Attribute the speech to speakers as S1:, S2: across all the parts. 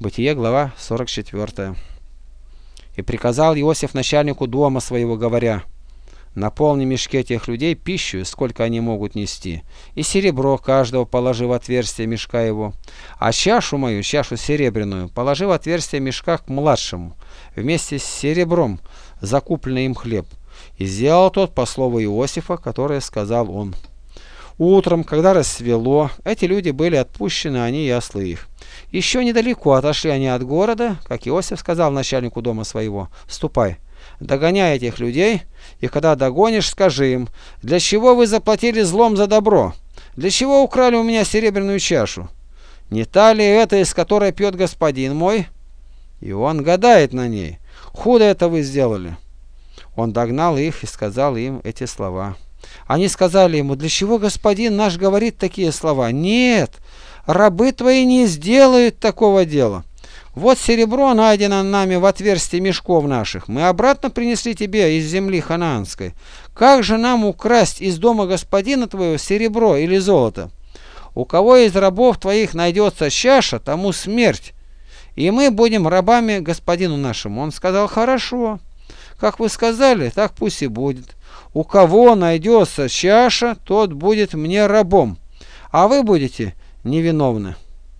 S1: Бытие, глава 44. «И приказал Иосиф начальнику дома своего, говоря: наполни мешки этих людей пищу, сколько они могут нести, и серебро каждого положи в отверстие мешка его, а чашу мою, чашу серебряную, положи в отверстие мешка к младшему, вместе с серебром, закупленный им хлеб. И сделал тот по слову Иосифа, которое сказал он. Утром, когда рассвело, эти люди были отпущены, они и ослы их. Еще недалеко отошли они от города, как Иосиф сказал начальнику дома своего: ступай, догоняй этих людей, и когда догонишь, скажи им: для чего вы заплатили злом за добро? Для чего украли у меня серебряную чашу? Не та ли это, из которой пьет господин мой? И он гадает на ней: худо это вы сделали. Он догнал их и сказал им эти слова. Они сказали ему: для чего господин наш говорит такие слова? Нет, рабы твои не сделают такого дела. Вот серебро найдено нами в отверстии мешков наших. Мы обратно принесли тебе из земли ханаанской. Как же нам украсть из дома господина твоего серебро или золото? У кого из рабов твоих найдется чаша, тому смерть. И мы будем рабами господину нашему. Он сказал: хорошо, как вы сказали, так пусть и будет. У кого найдется чаша, тот будет мне рабом, а вы будете невиновны.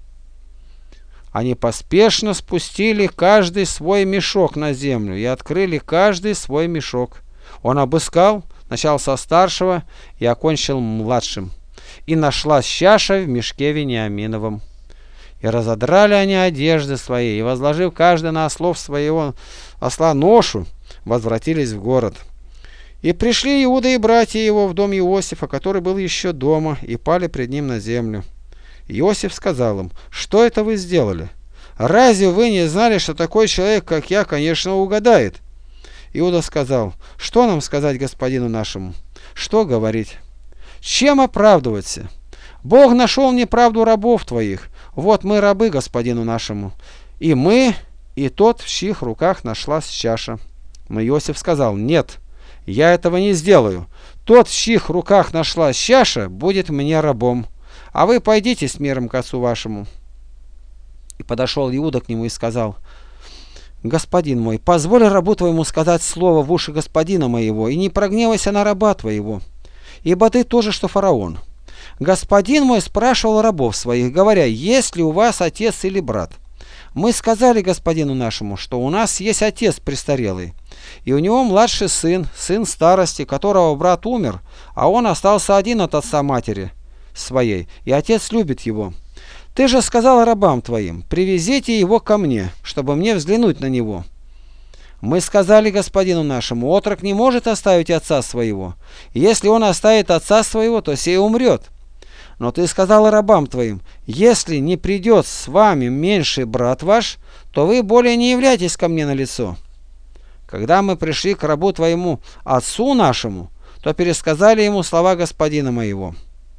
S1: Они поспешно спустили каждый свой мешок на землю и открыли каждый свой мешок. Он обыскал, начал со старшего и окончил младшим. И нашлась чаша в мешке Вениаминовом. И разодрали они одежды свои, и, возложив каждый на ослов своего осла ношу, возвратились в город. И пришли Иуда и братья его в дом Иосифа, который был еще дома, и пали пред ним на землю. Иосиф сказал им: что это вы сделали? Разве вы не знали, что такой человек, как я, конечно, угадает? Иуда сказал: что нам сказать господину нашему? Что говорить? Чем оправдываться? Бог нашел неправду рабов твоих. Вот мы рабы господину нашему. И мы, и тот, в чьих руках нашлась чаша. Но Иосиф сказал: нет, я этого не сделаю. Тот, в чьих руках нашлась чаша, будет мне рабом. А вы пойдите с миром к отцу вашему. И подошел Иуда к нему и сказал: господин мой, позволь рабу твоему сказать слово в уши господина моего, и не прогневайся на раба твоего, ибо ты тоже, что фараон. Господин мой спрашивал рабов своих, говоря: есть ли у вас отец или брат? Мы сказали господину нашему, что у нас есть отец престарелый, и у него младший сын, сын старости, которого брат умер, а он остался один от отца матери своей, и отец любит его. Ты же сказал рабам твоим: привезите его ко мне, чтобы мне взглянуть на него. Мы сказали господину нашему: отрок не может оставить отца своего, и если он оставит отца своего, то сей умрет. Но ты сказал рабам твоим: если не придет с вами меньший брат ваш, то вы более не являйтесь ко мне на лицо. Когда мы пришли к рабу твоему, отцу нашему, то пересказали ему слова господина моего.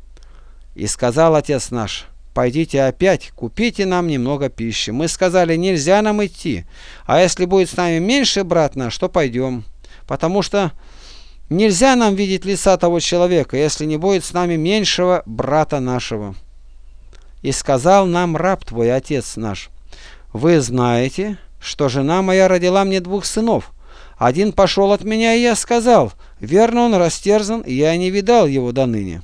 S1: И сказал отец наш: пойдите опять, купите нам немного пищи. Мы сказали: нельзя нам идти, а если будет с нами меньший брат наш, то пойдем, потому что нельзя нам видеть лица того человека, если не будет с нами меньшего брата нашего. И сказал нам раб твой, отец наш: вы знаете, что жена моя родила мне 2 сынов. Один пошел от меня, и я сказал: верно, он растерзан, и я не видал его доныне.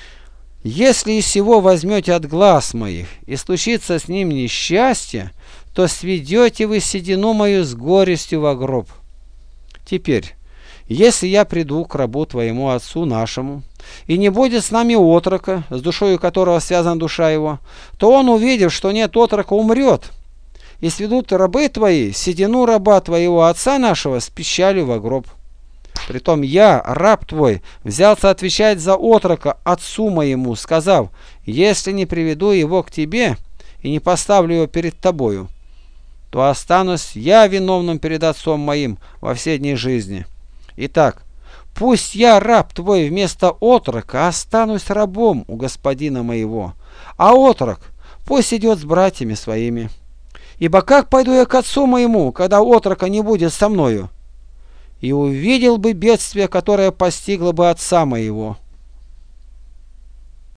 S1: Если из сего возьмете от глаз моих, и случится с ним несчастье, то сведете вы седину мою с горестью во гроб. Теперь, если я приду к рабу твоему отцу нашему, и не будет с нами отрока, с душою которого связана душа его, то он, увидев, что нет отрока, умрет. И сведут рабы твои седину раба твоего отца нашего с печалью во гроб. Притом я, раб твой, взялся отвечать за отрока отцу моему, сказав: если не приведу его к тебе и не поставлю его перед тобою, то останусь я виновным перед отцом моим во все дни жизни. Итак, пусть я, раб твой, вместо отрока останусь рабом у господина моего, а отрок пусть идет с братьями своими. Ибо как пойду я к отцу моему, когда отрока не будет со мною? И увидел бы бедствие, которое постигло бы отца моего.